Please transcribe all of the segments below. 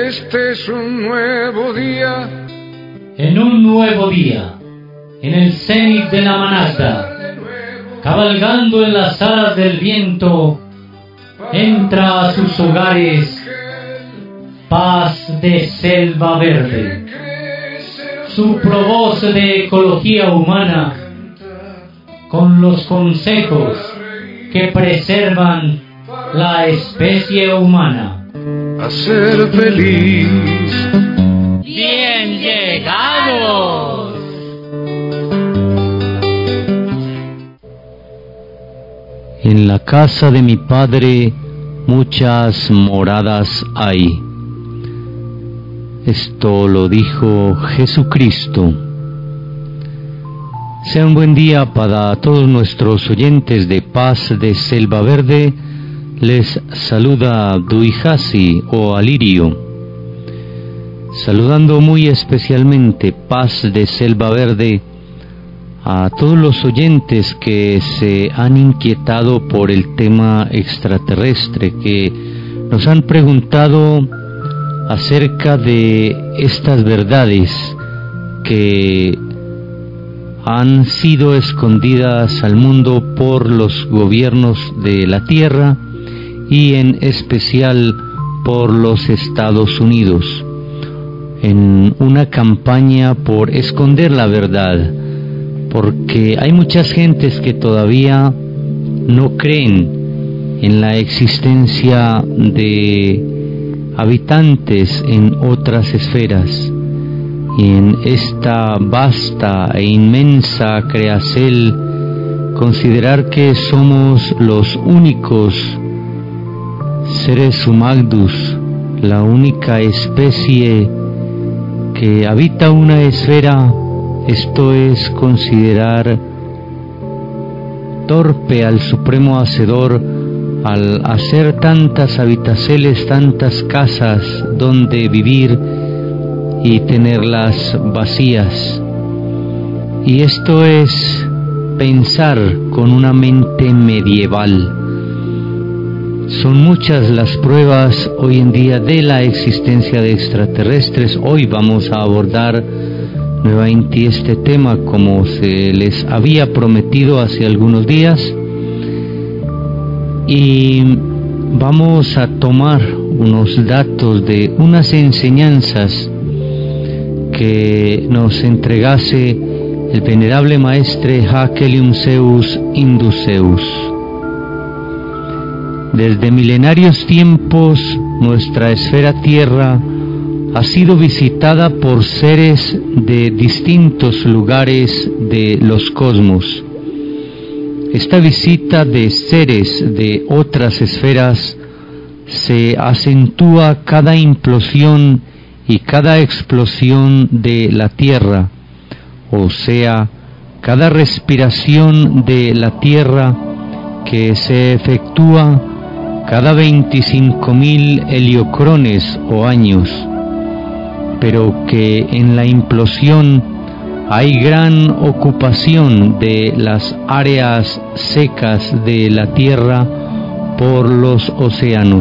Este es un nuevo día. En un nuevo día, en el cenit de la manata, cabalgando en las alas del viento, entra a sus hogares Paz de Selva Verde. Su provoz de ecología humana, con los consejos que preservan la especie humana. A ser feliz. ¡Bien llegados! En la casa de mi Padre muchas moradas hay. Esto lo dijo Jesucristo. Sea un buen día para todos nuestros oyentes de Paz de Selva Verde. Les saluda Duijasi o Alirio, saludando muy especialmente Paz de Selva Verde a todos los oyentes que se han inquietado por el tema extraterrestre, que nos han preguntado acerca de estas verdades que han sido escondidas al mundo por los gobiernos de la Tierra y en especial por los Estados Unidos, en una campaña por esconder la verdad, porque hay muchas gentes que todavía no creen en la existencia de habitantes en otras esferas, y en esta vasta e inmensa creacel considerar que somos los únicos seres humanos, la única especie que habita una esfera. Esto es considerar torpe al Supremo Hacedor al hacer tantas habitaceles, tantas casas donde vivir y tenerlas vacías. Y esto es pensar con una mente medieval. Son muchas las pruebas hoy en día de la existencia de extraterrestres. Hoy vamos a abordar nuevamente este tema como se les había prometido hace algunos días, y vamos a tomar unos datos de unas enseñanzas que nos entregase el venerable maestre Hakelium Zeus Induceus. Desde milenarios tiempos nuestra esfera Tierra ha sido visitada por seres de distintos lugares de los cosmos. Esta visita de seres de otras esferas se acentúa cada implosión y cada explosión de la Tierra, o sea, cada respiración de la Tierra que se efectúa cada 25.000 heliocrones o años, pero que en la implosión hay gran ocupación de las áreas secas de la Tierra por los océanos.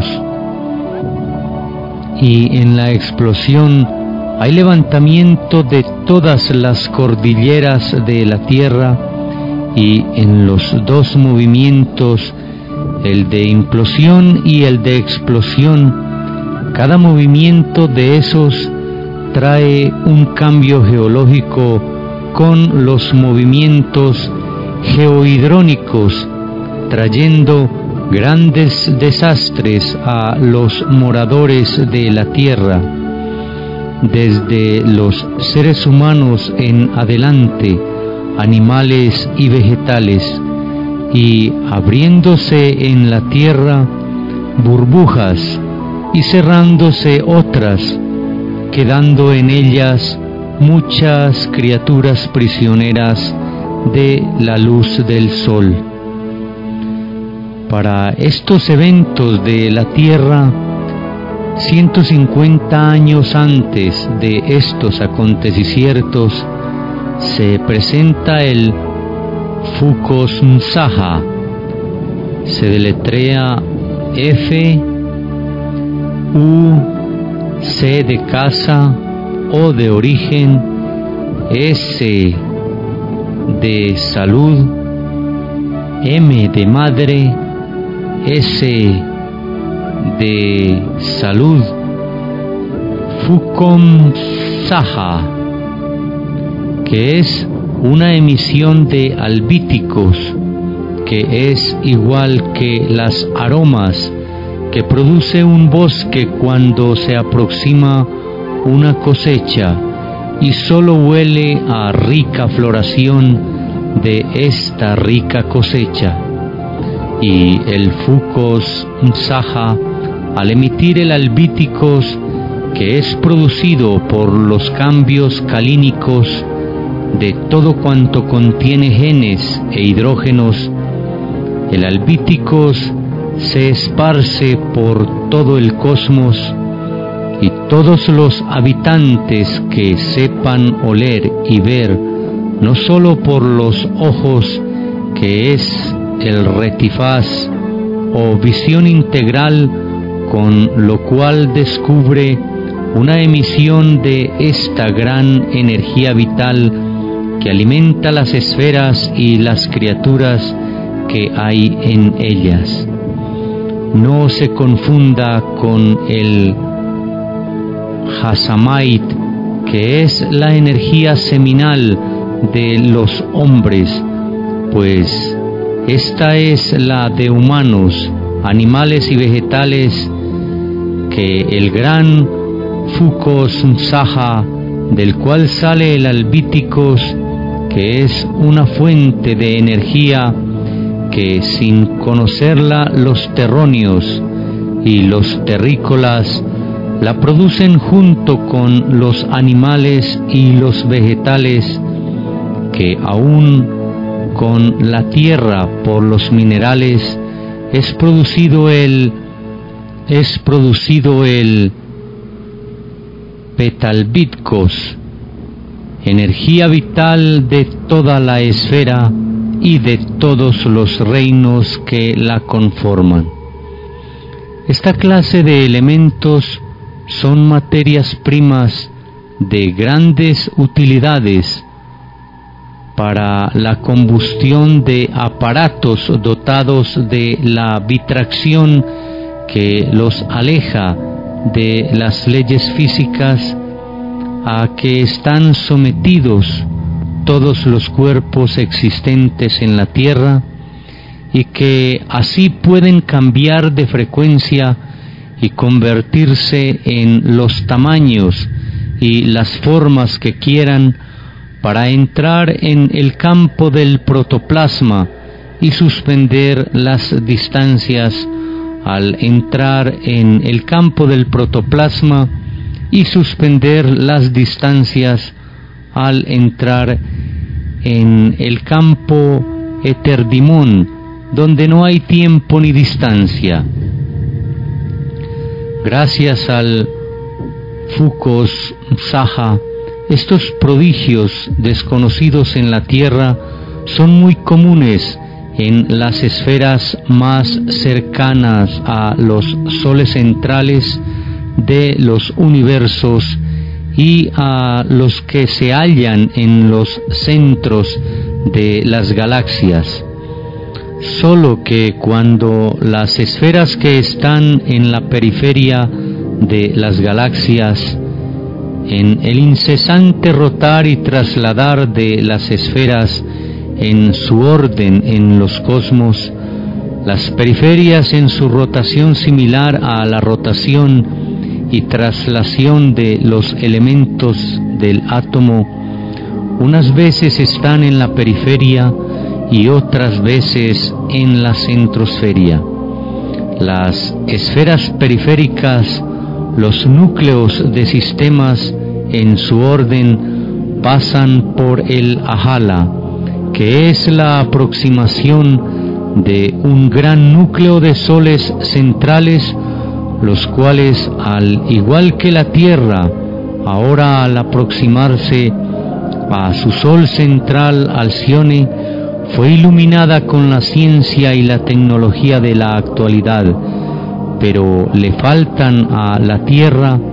Y en la explosión hay levantamiento de todas las cordilleras de la Tierra, y en los dos movimientos, el de implosión y el de explosión, cada movimiento de esos trae un cambio geológico con los movimientos geohidrónicos, trayendo grandes desastres a los moradores de la Tierra, desde los seres humanos en adelante, animales y vegetales, y abriéndose en la Tierra burbujas y cerrándose otras, quedando en ellas muchas criaturas prisioneras de la luz del sol. Para estos eventos de la Tierra, 150 años antes de estos acontecimientos, se presenta el Fukushima. Se deletrea C de casa, O de origen, S de salud, M de madre, S de salud, Fukom Saha, que es una emisión de albíticos, que es igual que las aromas que produce un bosque cuando se aproxima una cosecha y solo huele a rica floración de esta rica cosecha. Y el Fucos Saha, al emitir el albíticos, que es producido por los cambios calínicos de todo cuanto contiene genes e hidrógenos, el albíticos se esparce por todo el cosmos, y todos los habitantes que sepan oler y ver, no sólo por los ojos, que es el retifaz o visión integral, con lo cual descubre una emisión de esta gran energía vital que alimenta las esferas y las criaturas que hay en ellas. No se confunda con el Hasamait, que es la energía seminal de los hombres, pues esta es la de humanos, animales y vegetales, que el gran Fucos Saha, del cual sale el albíticos, que es una fuente de energía que, sin conocerla, los terróneos y los terrícolas la producen junto con los animales y los vegetales, que aún con la tierra por los minerales es producido el Petalbitkos, energía vital de toda la esfera y de todos los reinos que la conforman. Esta clase de elementos son materias primas de grandes utilidades para la combustión de aparatos dotados de la vitracción que los aleja de las leyes físicas a que están sometidos todos los cuerpos existentes en la Tierra, y que así pueden cambiar de frecuencia y convertirse en los tamaños y las formas que quieran para entrar en el campo del protoplasma y suspender las distancias al entrar en el campo del protoplasma y suspender las distancias al entrar en el campo eterdimón, donde no hay tiempo ni distancia. Gracias al Fucos Saha, estos prodigios desconocidos en la Tierra son muy comunes en las esferas más cercanas a los soles centrales de los universos y a los que se hallan en los centros de las galaxias. Solo que cuando las esferas que están en la periferia de las galaxias, en el incesante rotar y trasladar de las esferas en su orden en los cosmos, las periferias en su rotación similar a la rotación y traslación de los elementos del átomo, unas veces están en la periferia y otras veces en la centrosferia. Las esferas periféricas, los núcleos de sistemas en su orden, pasan por el Ahala, que es la aproximación de un gran núcleo de soles centrales, los cuales, al igual que la Tierra, ahora al aproximarse a su sol central Alcione, fue iluminada con la ciencia y la tecnología de la actualidad, pero le faltan a la Tierra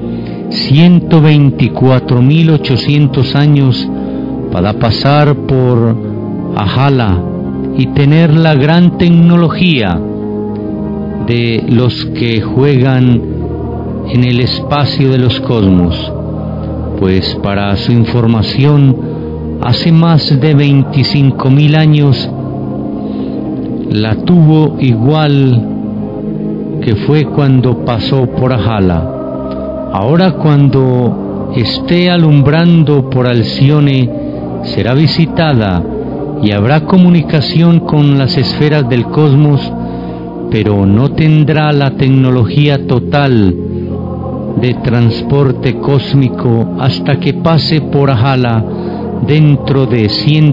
124.800 años para pasar por Ajala y tener la gran tecnología de los que juegan en el espacio de los cosmos. Pues para su información, hace más de 25.000 años la tuvo igual que fue cuando pasó por Ajala. Ahora cuando esté alumbrando por Alcione será visitada y habrá comunicación con las esferas del cosmos, pero no tendrá la tecnología total de transporte cósmico hasta que pase por Ajala dentro de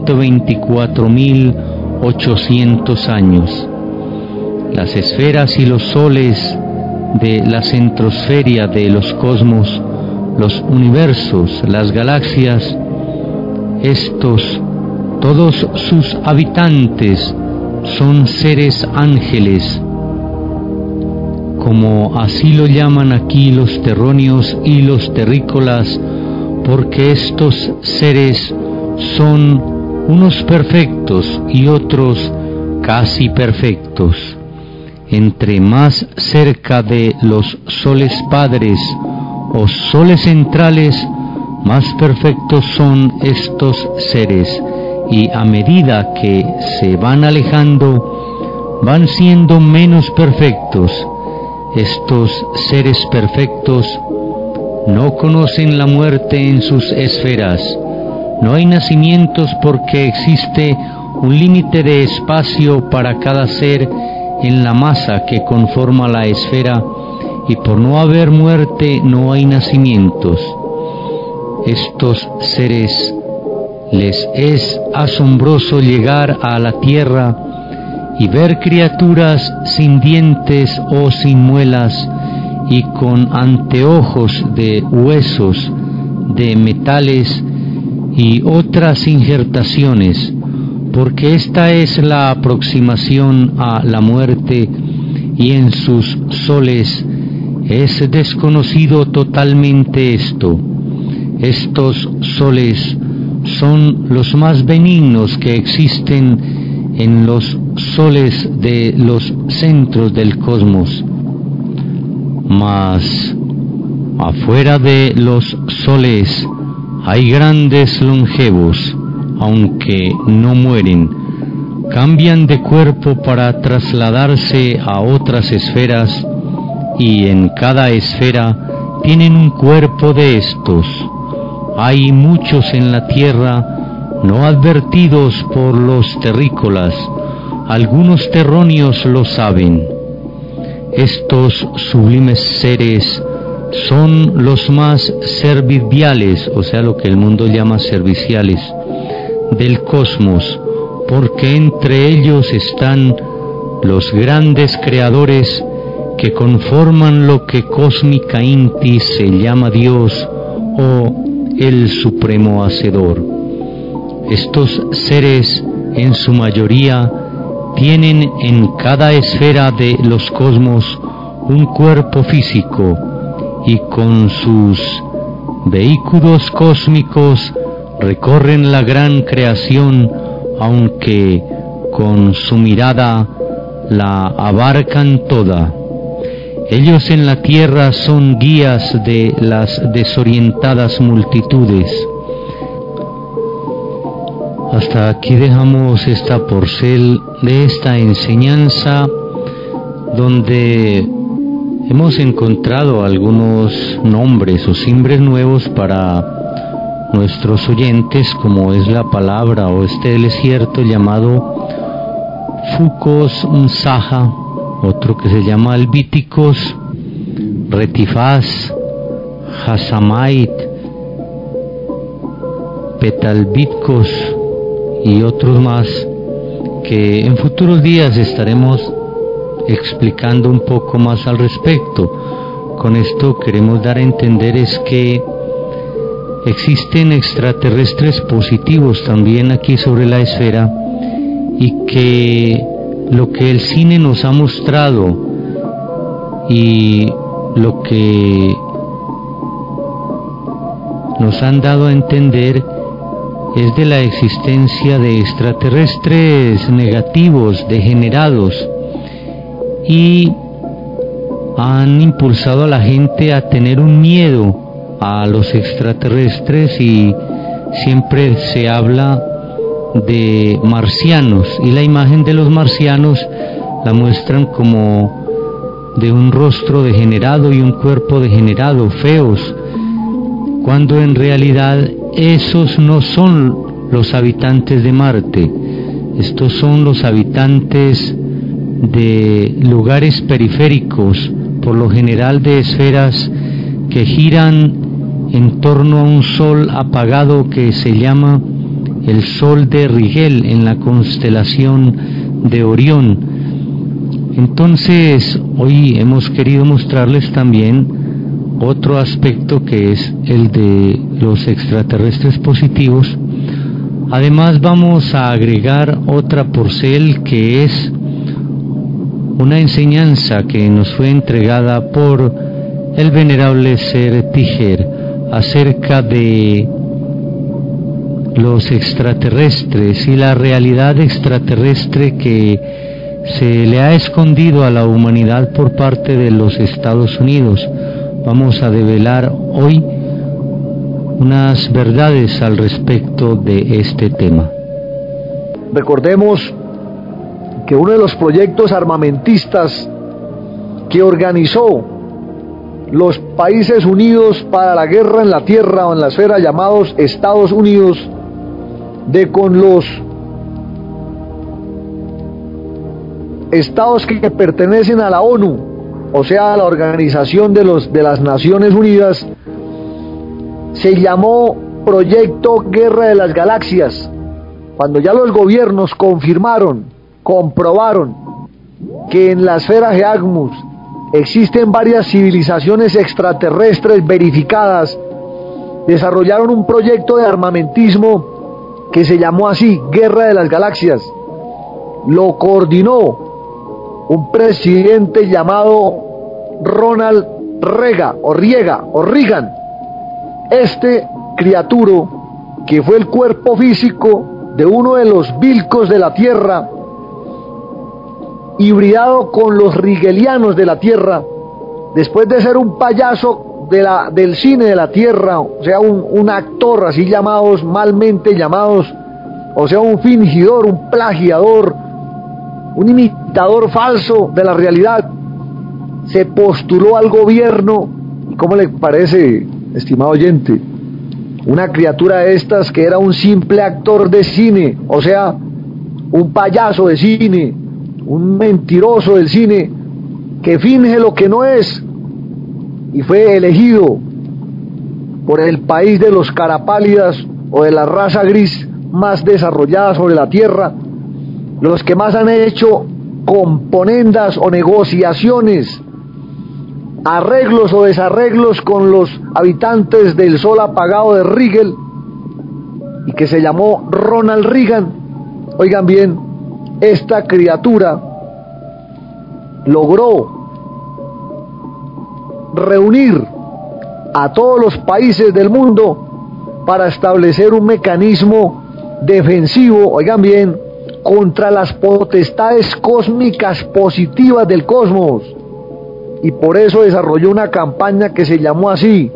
124.800 años. Las esferas y los soles de la centrosfera de los cosmos, los universos, las galaxias, estos, todos sus habitantes son seres ángeles, como así lo llaman aquí los terronios y los terrícolas, porque estos seres son unos perfectos y otros casi perfectos. Entre más cerca de los soles padres o soles centrales, más perfectos son estos seres, y a medida que se van alejando, van siendo menos perfectos. Estos seres perfectos no conocen la muerte en sus esferas. No hay nacimientos porque existe un límite de espacio para cada ser en la masa que conforma la esfera, y por no haber muerte no hay nacimientos. Estos seres les es asombroso llegar a la tierra y ver criaturas sin dientes o sin muelas y con anteojos de huesos, de metales y otras injertaciones, porque esta es la aproximación a la muerte, y en sus soles es desconocido totalmente esto. Estos soles son los más benignos que existen en los soles de los centros del cosmos. Mas afuera de los soles hay grandes longevos, aunque no mueren, cambian de cuerpo para trasladarse a otras esferas, y en cada esfera tienen un cuerpo de estos. Hay muchos en la tierra no advertidos por los terrícolas, algunos terronios lo saben. Estos sublimes seres son los más serviciales, o sea, lo que el mundo llama serviciales, del cosmos, porque entre ellos están los grandes creadores que conforman lo que Cósmica Inti se llama Dios o el Supremo Hacedor. Estos seres, en su mayoría, tienen en cada esfera de los cosmos un cuerpo físico, y con sus vehículos cósmicos recorren la gran creación, aunque con su mirada la abarcan toda. Ellos en la tierra son guías de las desorientadas multitudes. Hasta aquí dejamos esta porción de esta enseñanza, donde hemos encontrado algunos nombres o simbres nuevos para nuestros oyentes, como es la palabra o este desierto llamado Fucos Msaja, otro que se llama Albíticos, Retifaz, Hasamait, Petalbitcos y otros más que en futuros días estaremos explicando un poco más al respecto. Con esto queremos dar a entender es que existen extraterrestres positivos también aquí sobre la esfera, y que lo que el cine nos ha mostrado y lo que nos han dado a entender es de la existencia de extraterrestres negativos, degenerados, y han impulsado a la gente a tener un miedo a los extraterrestres, y siempre se habla de marcianos, y la imagen de los marcianos la muestran como de un rostro degenerado y un cuerpo degenerado, feos, cuando en realidad esos no son los habitantes de Marte. Estos son los habitantes de lugares periféricos, por lo general de esferas que giran en torno a un sol apagado que se llama el Sol de Rigel en la constelación de Orión. Entonces, hoy hemos querido mostrarles también otro aspecto, que es el de los extraterrestres positivos. Además, vamos a agregar otra porcel, que es una enseñanza que nos fue entregada por el venerable Ser Tijer acerca de los extraterrestres y la realidad extraterrestre que se le ha escondido a la humanidad por parte de los Estados Unidos. Vamos a develar hoy unas verdades al respecto de este tema. Recordemos que uno de los proyectos armamentistas que organizó los Países Unidos para la Guerra en la Tierra o en la esfera, llamados Estados Unidos, de con los estados que pertenecen a la ONU, o sea, a la Organización de las Naciones Unidas, se llamó Proyecto Guerra de las Galaxias. Cuando ya los gobiernos comprobaron que en la esfera Geagmus existen varias civilizaciones extraterrestres verificadas, desarrollaron un proyecto de armamentismo que se llamó así, Guerra de las Galaxias. Lo coordinó un presidente llamado Ronald Reagan. Este criaturo, que fue el cuerpo físico de uno de los vilcos de la Tierra, hibridado con los rigelianos de la Tierra, después de ser un payaso del cine de la Tierra, o sea, un actor así llamados, malmente llamados, o sea, un fingidor, un plagiador, un imitador falso de la realidad, se postuló al gobierno. ¿Y cómo le parece, estimado oyente? Una criatura de estas, que era un simple actor de cine, o sea, un payaso de cine, un mentiroso del cine, que finge lo que no es, y fue elegido por el país de los carapálidas, o de la raza gris más desarrollada sobre la Tierra, los que más han hecho componendas o negociaciones, arreglos o desarreglos con los habitantes del sol apagado de Rigel, y que se llamó Ronald Reagan. Oigan bien, esta criatura logró reunir a todos los países del mundo para establecer un mecanismo defensivo, oigan bien, contra las potestades cósmicas positivas del cosmos, y por eso desarrolló una campaña que se llamó así,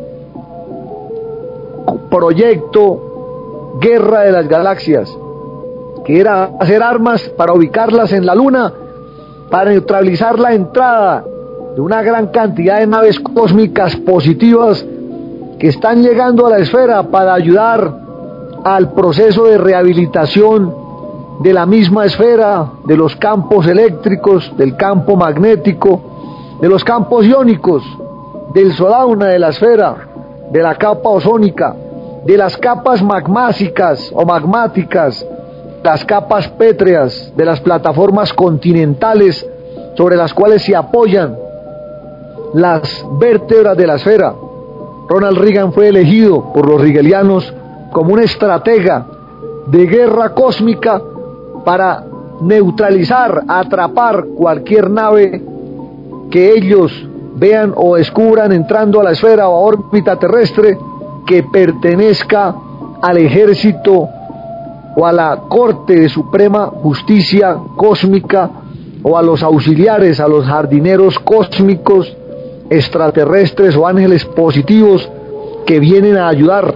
Proyecto Guerra de las Galaxias, que era hacer armas para ubicarlas en la Luna, para neutralizar la entrada de una gran cantidad de naves cósmicas positivas que están llegando a la esfera para ayudar al proceso de rehabilitación de la misma esfera, de los campos eléctricos, del campo magnético, de los campos iónicos, del solauna de la esfera, de la capa ozónica, de las capas magmásicas o magmáticas, las capas pétreas, de las plataformas continentales sobre las cuales se apoyan las vértebras de la esfera. Ronald Reagan fue elegido por los rigelianos como un estratega de guerra cósmica para neutralizar, atrapar cualquier nave que ellos vean o descubran entrando a la esfera o a órbita terrestre, que pertenezca al ejército o a la Corte de Suprema Justicia Cósmica o a los auxiliares, a los jardineros cósmicos, extraterrestres o ángeles positivos que vienen a ayudar.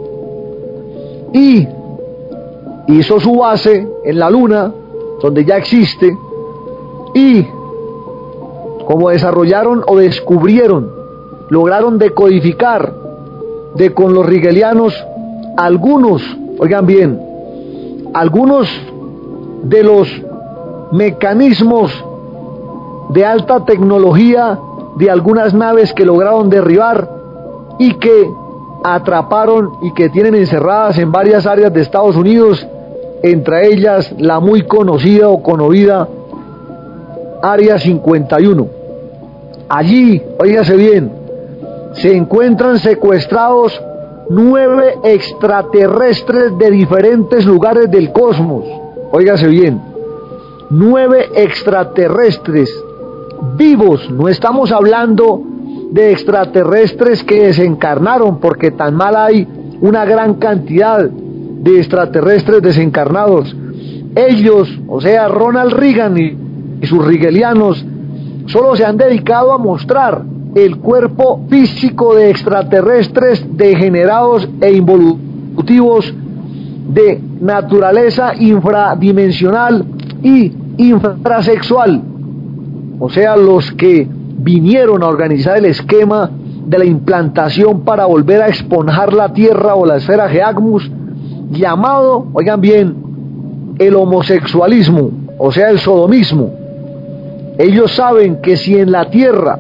Y hizo su base en la Luna, donde ya existe, y como desarrollaron o descubrieron, lograron decodificar con los rigelianos algunos, oigan bien, algunos de los mecanismos de alta tecnología de algunas naves que lograron derribar y que atraparon y que tienen encerradas en varias áreas de Estados Unidos, entre ellas la muy conocida o conocida Área 51. Allí, óigase bien, se encuentran secuestrados 9 extraterrestres de diferentes lugares del cosmos. Óigase bien, 9 extraterrestres vivos. No estamos hablando de extraterrestres que desencarnaron, porque tan mal hay una gran cantidad de extraterrestres desencarnados. Ellos, o sea, Ronald Reagan y sus rigelianos, solo se han dedicado a mostrar el cuerpo físico de extraterrestres degenerados e involutivos de naturaleza infradimensional y infrasexual, o sea, los que vinieron a organizar el esquema de la implantación para volver a esponjar la Tierra o la esfera Geagmus, llamado, oigan bien, el homosexualismo, o sea, el sodomismo. Ellos saben que si en la Tierra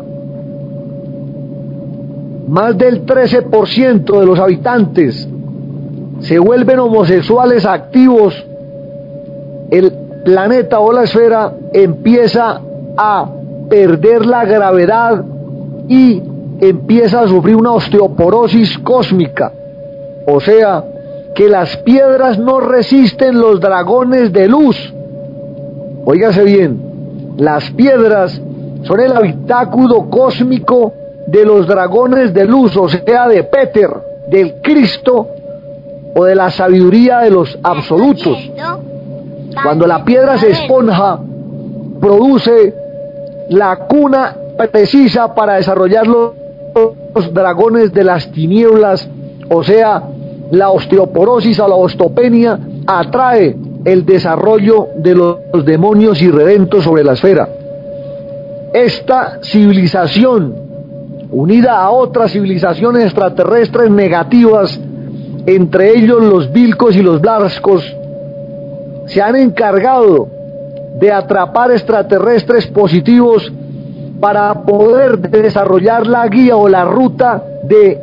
más del 13% de los habitantes se vuelven homosexuales activos, el planeta o la esfera empieza a perder la gravedad y empieza a sufrir una osteoporosis cósmica. O sea, que las piedras no resisten los dragones de luz. Óigase bien, las piedras son el habitáculo cósmico de los dragones de luz, o sea, de Peter, del Cristo o de la sabiduría de los absolutos. Cuando la piedra se esponja, produce la cuna precisa para desarrollar los dragones de las tinieblas, o sea, la osteoporosis o la osteopenia atrae el desarrollo de los demonios irredentos sobre la esfera. Esta civilización, unida a otras civilizaciones extraterrestres negativas, entre ellos los Vilcos y los Blascos, se han encargado de atrapar extraterrestres positivos para poder desarrollar la guía o la ruta de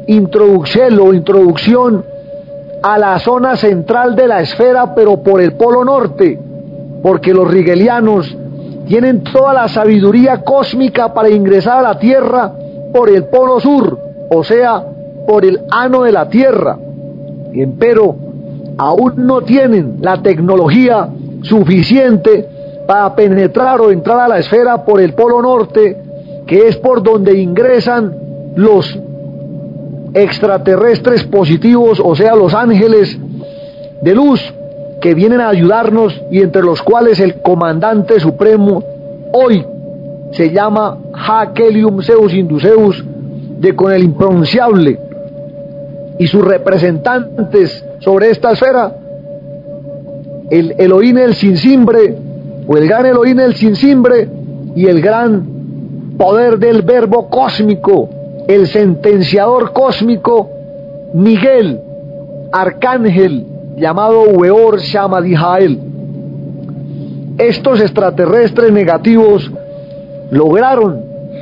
introducción a la zona central de la esfera, pero por el polo norte, porque los rigelianos tienen toda la sabiduría cósmica para ingresar a la Tierra por el polo sur, o sea, por el ano de la Tierra. Pero aún no tienen la tecnología suficiente para penetrar o entrar a la esfera por el polo norte, que es por donde ingresan los extraterrestres positivos, o sea, los ángeles de luz que vienen a ayudarnos, y entre los cuales el comandante supremo hoy se llama Hakelium Zeus Induceus, de con el impronunciable, y sus representantes sobre esta esfera, el Elohim el Sinsimbre, o el gran Elohim el Sinsimbre, y el gran poder del verbo cósmico, el sentenciador cósmico Miguel, arcángel, llamado Weor Shamadihael. Estos extraterrestres negativos lograron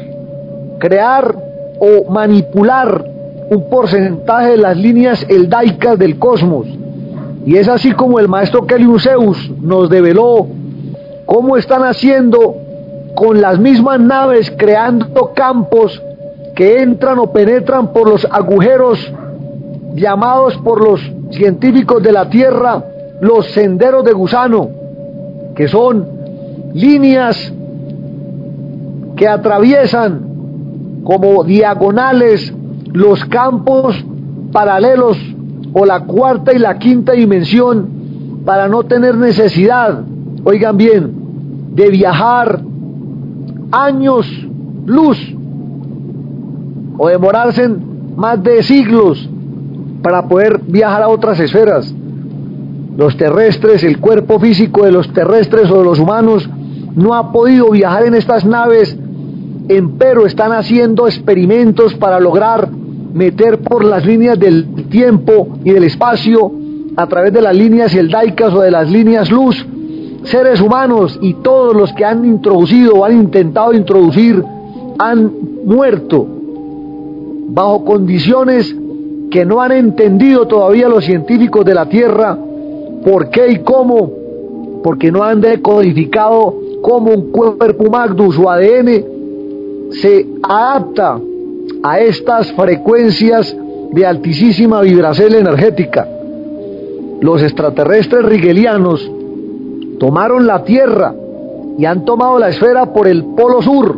crear o manipular un porcentaje de las líneas eldaicas del cosmos, y es así como el maestro Kelium Zeus nos develó cómo están haciendo con las mismas naves, creando campos que entran o penetran por los agujeros llamados por los científicos de la Tierra los senderos de gusano, que son líneas que atraviesan como diagonales los campos paralelos o la cuarta y la quinta dimensión para no tener necesidad, oigan bien, de viajar años luz o demorarse más de siglos para poder viajar a otras esferas. Los terrestres, el cuerpo físico de los terrestres o de los humanos no ha podido viajar en estas naves, empero están haciendo experimentos para lograr meter por las líneas del tiempo y del espacio, a través de las líneas eldaicas o de las líneas luz, seres humanos, y todos los que han introducido o han intentado introducir han muerto bajo condiciones que no han entendido todavía los científicos de la Tierra. ¿Por qué y cómo? Porque no han decodificado cómo un cuerpo magdu, su ADN, se adapta a estas frecuencias de altísima vibración energética. Los extraterrestres rigelianos tomaron la Tierra y han tomado la esfera por el polo sur.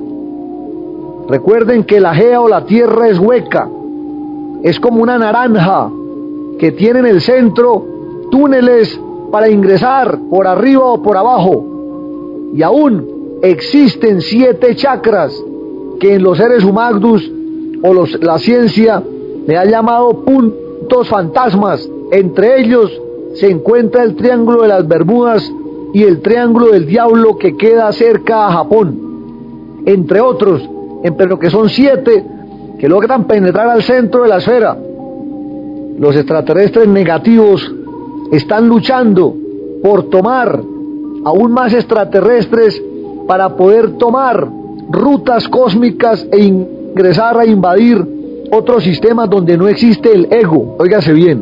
Recuerden que la Gea o la Tierra es hueca, es como una naranja que tiene en el centro túneles para ingresar por arriba o por abajo, y aún existen 7 chakras que en los seres humanos o la ciencia le ha llamado puntos fantasmas. Entre ellos se encuentra el Triángulo de las Bermudas y el Triángulo del Diablo, que queda cerca a Japón, entre otros, pero que son 7 que logran penetrar al centro de la esfera. Los extraterrestres negativos están luchando por tomar aún más extraterrestres para poder tomar rutas cósmicas e ingresar a invadir otros sistemas donde no existe el ego. Óigase bien,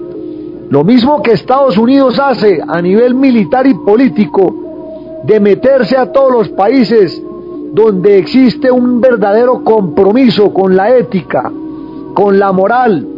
lo mismo que Estados Unidos hace a nivel militar y político, de meterse a todos los países donde existe un verdadero compromiso con la ética, con la moral,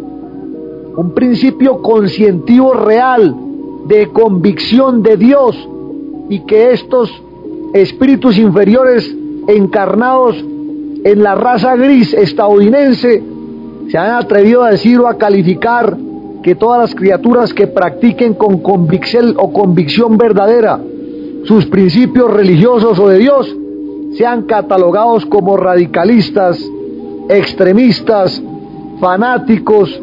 un principio conscientivo real de convicción de Dios, y que estos espíritus inferiores encarnados en la raza gris estadounidense se han atrevido a decir o a calificar que todas las criaturas que practiquen con convicción verdadera sus principios religiosos o de Dios sean catalogados como radicalistas, extremistas, fanáticos,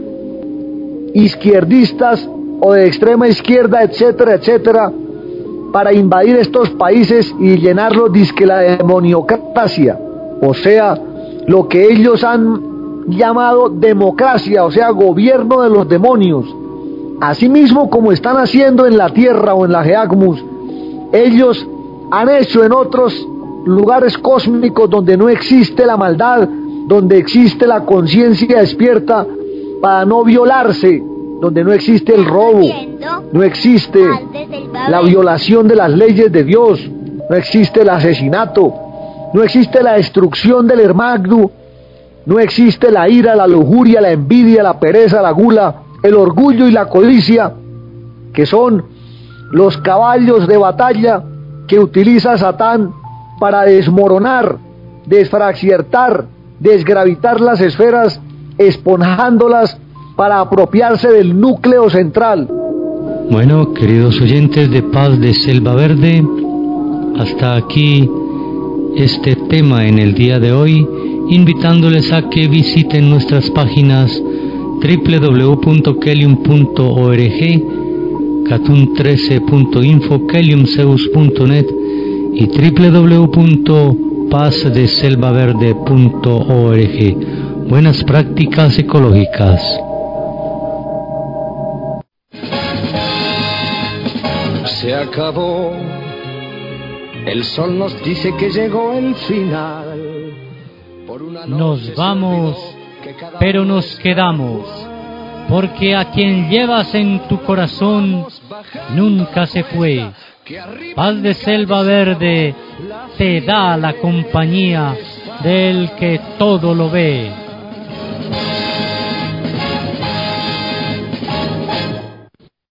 izquierdistas o de extrema izquierda, etcétera, etcétera, para invadir estos países y llenarlos dizque la demoniocracia, o sea, lo que ellos han llamado democracia, o sea, gobierno de los demonios. Asimismo, como están haciendo en la Tierra o en la Geagmus, ellos han hecho en otros lugares cósmicos donde no existe la maldad, donde existe la conciencia despierta, para no violarse, donde no existe el robo, no existe la violación de las leyes de Dios, no existe el asesinato, no existe la destrucción del Hermagdu, no existe la ira, la lujuria, la envidia, la pereza, la gula, el orgullo y la codicia, que son los caballos de batalla que utiliza Satán para desmoronar, desfragmentar, desgravitar las esferas, esponjándolas para apropiarse del núcleo central. Bueno, queridos oyentes de Paz de Selva Verde, hasta aquí este tema en el día de hoy, invitándoles a que visiten nuestras páginas www.kelium.org, catun13.info, keliumzeus.net y www.pazdeselvaverde.org. Buenas prácticas ecológicas. Se acabó, el sol nos dice que llegó el final. Por una Nos vamos, pero nos quedamos, porque a quien llevas en tu corazón nunca se fue. Paz de Selva Verde te da la compañía del que todo lo ve.